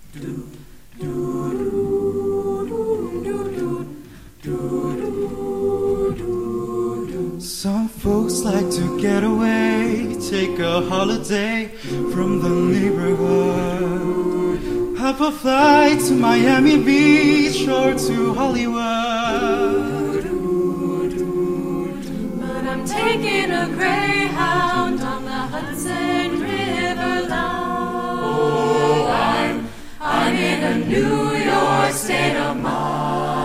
Some folks like to get away, take a holiday from the neighborhood. Have a flight to Miami Beach or to Hollywood. But I'm taking a Greyhound on the Hudson River line. Oh, I'm in a New York state of mind.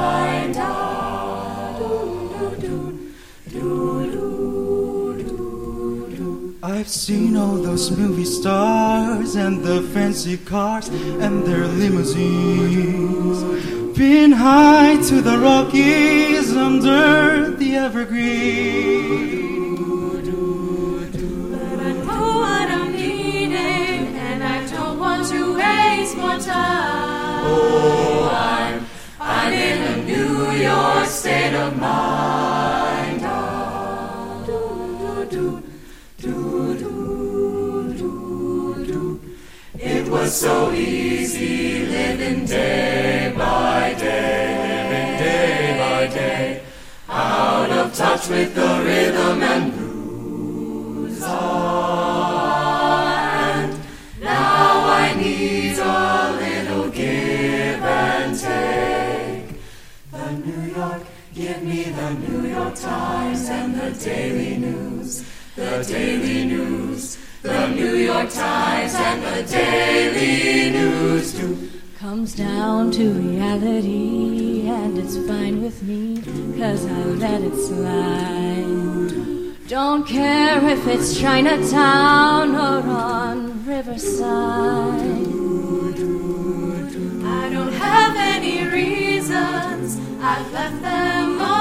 I've seen all those movie stars and the fancy cars and their limousines. Been high to the Rockies under the evergreen. But I know what I'm needing, and I don't want to waste more time. Oh, I'm in a New York state of mind. It was so easy living day by day, out of touch with the rhythm and blues. And now I need a little give and take. The New York, give me the New York Times and the Daily News, the Daily News. The New York Times and the Daily News too. Comes down to reality, and it's fine with me, 'cause I let it slide. Don't care if it's Chinatown or on Riverside. I don't have any reasons, I've left them all